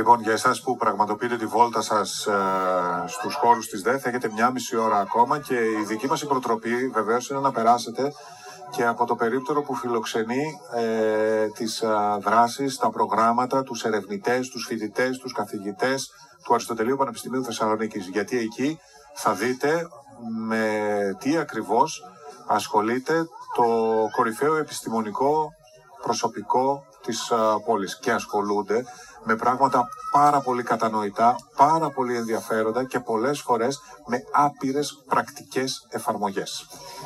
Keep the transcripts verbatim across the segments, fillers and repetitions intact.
Λοιπόν, για εσάς που πραγματοποιείτε τη βόλτα σας ε, στους χώρους της ΔΕΘ, έχετε μια μισή ώρα ακόμα και η δική μας υποτροπή βεβαίως είναι να περάσετε και από το περίπτερο που φιλοξενεί ε, τις ε, δράσεις, τα προγράμματα, τους ερευνητές, τους φοιτητές, τους καθηγητές του Αριστοτελείου Πανεπιστημίου Θεσσαλονίκης. Γιατί εκεί θα δείτε με τι ακριβώς ασχολείται το κορυφαίο επιστημονικό προσωπικό της α, πόλης και ασχολούνται με πράγματα πάρα πολύ κατανοητά, πάρα πολύ ενδιαφέροντα και πολλές φορές με άπειρες πρακτικές εφαρμογές.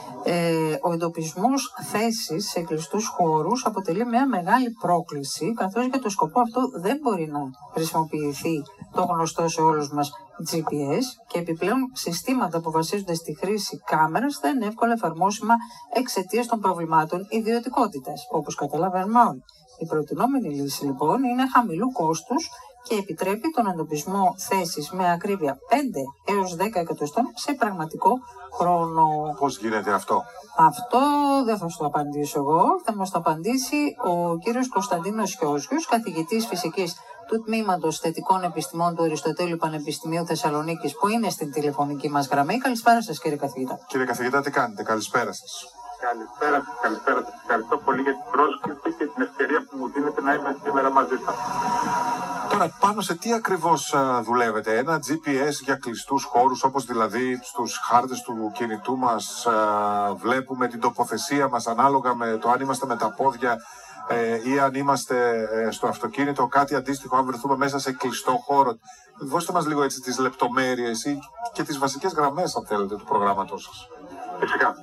Ε, ο εντοπισμός θέσης σε κλειστούς χώρους αποτελεί μια μεγάλη πρόκληση, καθώς για το σκοπό αυτό δεν μπορεί να χρησιμοποιηθεί το γνωστό σε όλους μας τζι πι ες και επιπλέον συστήματα που βασίζονται στη χρήση κάμερας δεν είναι εύκολα εφαρμόσιμα εξαιτίας των προβλημάτων ιδιωτικότητας, όπως καταλαβαίνουμε όλοι. Η προτινόμενη λύση λοιπόν είναι χαμηλού κόστους και επιτρέπει τον εντοπισμό θέσης με ακρίβεια πέντε έως δέκα εκατοστών σε πραγματικό χρόνο. Πώς γίνεται αυτό? Αυτό δεν θα σου το απαντήσω εγώ, θα μας το απαντήσει ο κύριος Κωνσταντίνος Χιόζιος, καθηγητής φυσικής του Τμήματος Θετικών Επιστημών του Αριστοτέλειου Πανεπιστημίου Θεσσαλονίκης, που είναι στην τηλεφωνική μας γραμμή. Καλησπέρα σας, κύριε καθηγητά. Κύριε καθηγητά, τι κάνετε? Καλησπέρα σας. Καλησπέρα σας, καλησπέρα σας. Ευχαριστώ πολύ για την πρόσκληση και την ευκαιρία που μου δίνετε να είμαι σήμερα μαζί σας. Τώρα, πάνω σε τι ακριβώς α, δουλεύετε? Ένα τζι πι ες για κλειστούς χώρους, όπως δηλαδή στους χάρτες του κινητού μας α, βλέπουμε την τοποθεσία μας ανάλογα με το αν είμαστε με τα πόδια ε, ή αν είμαστε ε, στο αυτοκίνητο, κάτι αντίστοιχο αν βρεθούμε μέσα σε κλειστό χώρο. Δώστε μας λίγο έτσι τις λεπτομέρειες ή και τις βασικές γραμμές, αν θέλετε, του προγράμματός σας. Φυσικά.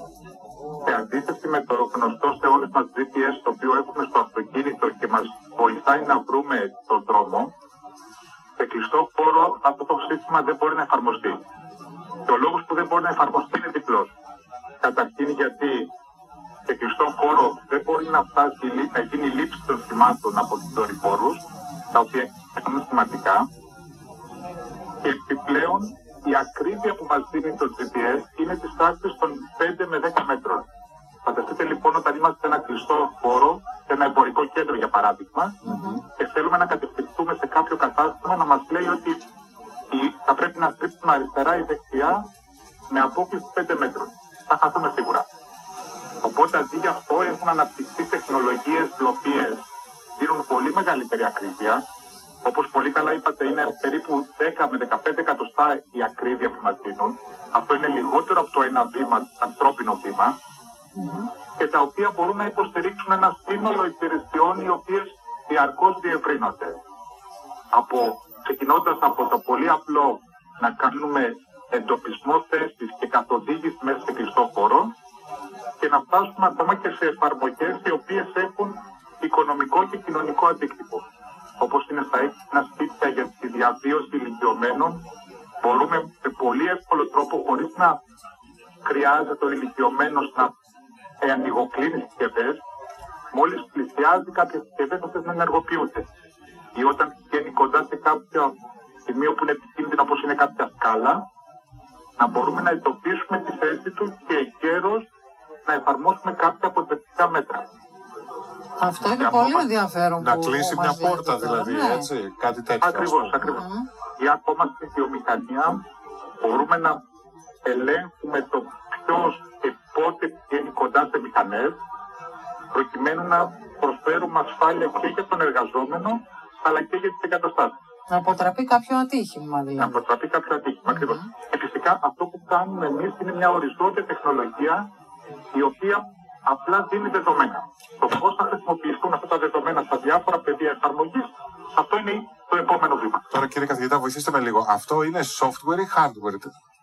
Σε αντίθεση με το γνωστό σε όλες μας τζι πι ες, το οποίο έχουμε στο αυτοκίνητο και μας βοηθάει να βρούμε τον δρόμο, σε κλειστό χώρο αυτό το σύστημα δεν μπορεί να εφαρμοστεί. Και ο λόγος που δεν μπορεί να εφαρμοστεί είναι διπλός. Καταρχήν γιατί σε κλειστό χώρο δεν μπορεί να, φτάσει, να γίνει λήψη των σημάτων από τους δορυφόρους, τα οποία είναι σημαντικά. Και επιπλέον η ακρίβεια που μας δίνει το τζι πι ες είναι της τάξης των πέντε με δέκα μέτρων. Φανταστείτε λοιπόν όταν είμαστε σε ένα κλειστό χώρο, σε ένα εμπορικό κέντρο για παράδειγμα, mm-hmm. και θέλουμε να κατευθυνθούμε σε κάποιο κατάστημα να μας λέει ότι θα πρέπει να στρίψουμε αριστερά ή δεξιά με απόκληση πέντε μέτρων. Θα χαθούμε σίγουρα. Οπότε αντί γι' αυτό έχουν αναπτυχθεί τεχνολογίες οι οποίες δίνουν πολύ μεγαλύτερη ακρίβεια. Όπως πολύ καλά είπατε, είναι περίπου δέκα με δεκαπέντε εκατοστά η ακρίβεια που μας δίνουν. Αυτό είναι λιγότερο από το ένα βήμα, ανθρώπινο βήμα. Mm-hmm. Και τα οποία μπορούν να υποστηρίξουν ένα σύνολο υπηρεσιών οι οποίες διαρκώς διευρύνονται. Από, ξεκινώντας από το πολύ απλό να κάνουμε εντοπισμό θέσης και καθοδήγηση μέσα σε κλειστό χώρο και να φτάσουμε ακόμα και σε εφαρμογές οι οποίες έχουν οικονομικό και κοινωνικό αντίκτυπο. Όπως είναι στα έξυπνα σπίτια για τη διαβίωση ηλικιωμένων, μπορούμε με πολύ εύκολο τρόπο, χωρίς να χρειάζεται ο ηλικιωμένος να ανοιγοκλίνει συσκευές, μόλις πλησιάζει κάποιες συσκευές αυτές να ενεργοποιούνται. Ή όταν βγαίνει κοντά σε κάποιο σημείο που είναι επικίνδυνο, όπως είναι κάποια σκάλα, να μπορούμε να εντοπίσουμε τη θέση του και εγκαίρως να εφαρμόσουμε κάποια αποτρεπτικά μέτρα. Αυτό είναι πολύ ενδιαφέρον. Να κλείσει μια πόρτα δηλαδή, ναι. έτσι, κάτι τέτοιο. Ακριβώς, ακριβώς. Mm-hmm. Ή ακόμα στη βιομηχανία μπορούμε να ελέγχουμε το ποιος και πότε βγαίνει κοντά σε μηχανές, προκειμένου να προσφέρουμε ασφάλεια και για τον εργαζόμενο, αλλά και για τις εγκαταστάσεις. Να αποτραπεί κάποιο ατύχημα δηλαδή. Να αποτραπεί κάποιο ατύχημα, mm-hmm. ακριβώς. Και φυσικά αυτό που κάνουμε εμείς είναι μια οριζόντια τεχνολογία η οποία απλά δίνει δεδομένα. Το πώς θα χρησιμοποιηθούν αυτά τα δεδομένα στα διάφορα πεδία εφαρμογής, αυτό είναι το επόμενο βήμα. Τώρα κύριε καθηγητά, βοηθήστε με λίγο. Αυτό είναι software ή hardware?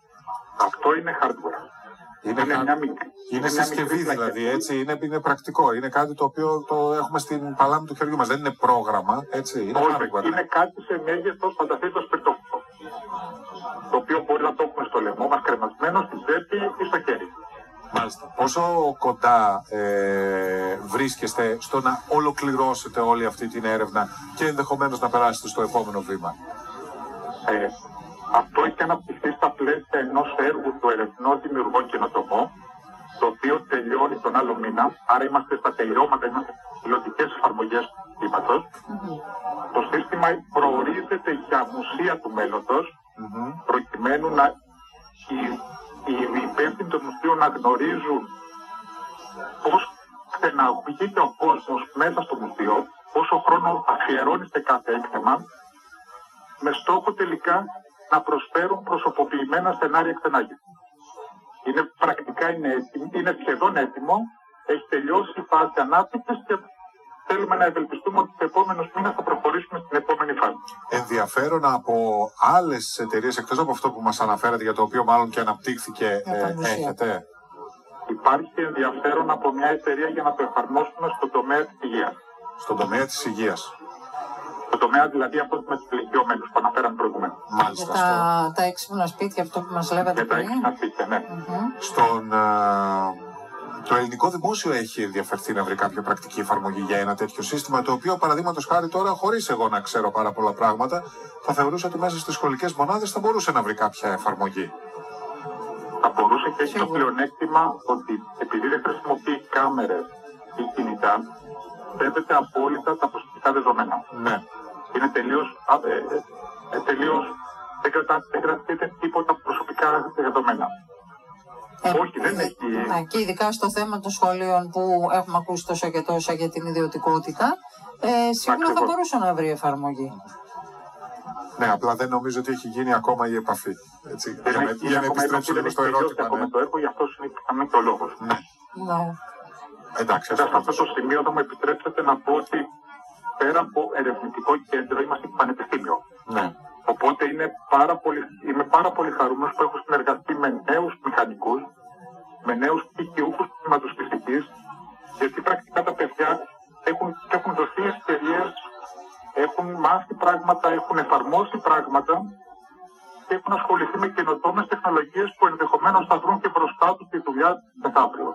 Αυτό είναι hardware. Είναι, είναι, μια μικρή, είναι, είναι συσκευή δηλαδή, έτσι, είναι, είναι πρακτικό. Είναι κάτι το οποίο το έχουμε στην παλάμη του χεριού μας. Δεν είναι πρόγραμμα, έτσι. Είναι όχι, hardware. Είναι κάτι σε μέγεθος, φανταστείτε το σπιρτόφυλλο. Το οποίο μπορεί να το έχουμε στο λαιμό μας κρεμασμένο, στην τσέπη ή στο χέρι. Μάλιστα. Πόσο κοντά ε, βρίσκεστε στο να ολοκληρώσετε όλη αυτή την έρευνα και ενδεχομένως να περάσετε στο επόμενο βήμα? Ε, αυτό έχει αναπτυχθεί στα πλαίσια ενός έργου του Ερευνό Δημιουργό Καινοτομό, το οποίο τελειώνει τον άλλο μήνα. Άρα είμαστε στα τελειώματα, είμαστε στις πιλωτικές εφαρμογές συστήματος. Mm-hmm. Το σύστημα προορίζεται για μουσεία του μέλλοντος, mm-hmm. προκειμένου να οι, οι υπεύθυνοι των μουσείων να γνωρίζουν πώς ξεναγωγείται ο κόσμος μέσα στο μουσείο, πόσο χρόνο αφιερώνει σε κάθε έκθεμα, με στόχο τελικά να προσφέρουν προσωποποιημένα σενάρια ξενάγησης. Είναι πρακτικά είναι, έτοιμο, είναι σχεδόν έτοιμο, έχει τελειώσει η φάση ανάπτυξης και θέλουμε να ευελπιστούμε ότι τους επόμενους μήνες θα προχωρήσουμε στην επόμενη φάση. Ενδιαφέρον από άλλες εταιρείες, εκτός από αυτό που μας αναφέρατε, για το οποίο μάλλον και αναπτύχθηκε, ε, έχετε? Υπάρχει ενδιαφέρον από μια εταιρεία για να το εφαρμόσουμε στον τομέα της υγείας. Στον τομέα της υγείας. Το τομέα δηλαδή αυτό με τους ηλικιωμένους που αναφέραμε προηγουμένως. Μάλιστα. Για τα, τα έξυπνα σπίτια, αυτό που μας λέγατε πριν. Για τα έξυπνα σπίτια, ναι. Mm-hmm. Στον, uh, το ελληνικό δημόσιο έχει ενδιαφερθεί να βρει κάποια πρακτική εφαρμογή για ένα τέτοιο σύστημα, το οποίο παραδείγματος χάρη τώρα, χωρίς εγώ να ξέρω πάρα πολλά πράγματα, θα θεωρούσα ότι μέσα στις σχολικές μονάδες θα μπορούσε να βρει κάποια εφαρμογή. Θα μπορούσε και έχει το πλεονέκτημα ότι επειδή δεν χρησιμοποιεί κάμερες ή κινητά, σέβεται απόλυτα τα προσωπικά δεδομένα. Ναι. Είναι τελείως, ε, ε, ε, τελείως δεν, κρατά, δεν κρατάτε τίποτα προσωπικά δεδομένα. Ε, Όχι, δεν ε, έχει. Ναι, και ειδικά στο θέμα των σχολείων που έχουμε ακούσει τόσο και τόσα για την ιδιωτικότητα, ε, σίγουρα Ακριβώς. θα μπορούσε να βρει εφαρμογή. Ναι, απλά δεν νομίζω ότι έχει γίνει ακόμα η επαφή. Έτσι, δεν για, έχει για να επιστρέψουμε στο ερώτημα. Ναι. Το έργο, γι' αυτό είναι πιθανόν το λόγο. Ναι. ναι. Εντάξει, σε αυτό το σημείο θα μου επιτρέψετε να πω ότι πέρα από ερευνητικό κέντρο είμαστε πανεπιστήμιο. Ναι. Οπότε είναι πάρα πολύ, είμαι πάρα πολύ χαρούμενος που έχω συνεργαστεί με νέους μηχανικούς, με νέους πτυχιούχους κτηματοφυσικής, γιατί πρακτικά τα παιδιά έχουν, έχουν δοθεί ευκαιρίες, έχουν μάθει πράγματα, έχουν εφαρμόσει πράγματα και έχουν ασχοληθεί με καινοτόμες τεχνολογίες που ενδεχομένως θα βρουν και μπροστά τους τη δουλειά μεθαύριο.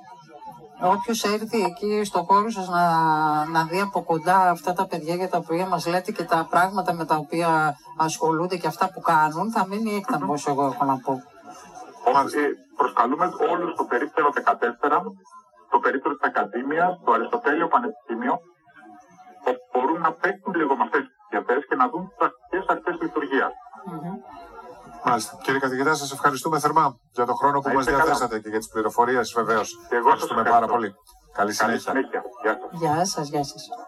Όποιος έρθει εκεί στο χώρο σας να, να δει από κοντά αυτά τα παιδιά για τα οποία μας λέτε και τα πράγματα με τα οποία ασχολούνται και αυτά που κάνουν, θα μείνει έκταμπος, mm-hmm. εγώ έχω να πω. Ε, προσκαλούμε όλους στο περίπτερο δεκατέσσερα, στο περίπτερο της Ακαδήμιας, στο Αριστοτέλειο Πανεπιστήμιο, όπου μπορούν να παίξουν λίγο με αυτές τις διαθέσεις και να δουν τις πρακτικές αρχές λειτουργίας. Mm-hmm. Μάλιστα. Κύριε καθηγητά, σας ευχαριστούμε θερμά για τον χρόνο που μας διαθέσατε καλά. Και για τις πληροφορίες, βεβαίως. Ευχαριστούμε πάρα πολύ. Καλή συνέχεια. Καλή συνέχεια. Γεια σας. Γεια σας, γεια σας.